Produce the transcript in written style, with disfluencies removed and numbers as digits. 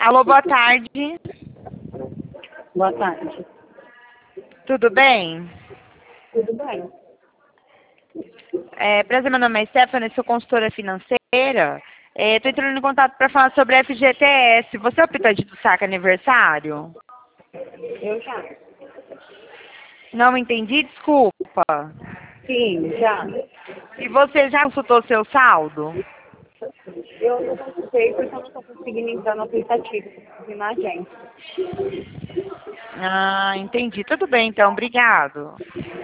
Alô, boa tarde. Boa tarde. Tudo bem? Tudo bem? Prazer, meu nome é Stephanie, sou consultora financeira. Estou entrando em contato para falar sobre a FGTS. Você é o Pitadinho do Saque Aniversário? Eu já. Não entendi, desculpa. Sim, já. E você já consultou seu saldo? Eu não consultei porque eu não estou conseguindo entrar no aplicativo e na agência. Ah, entendi. Tudo bem, então. Obrigado.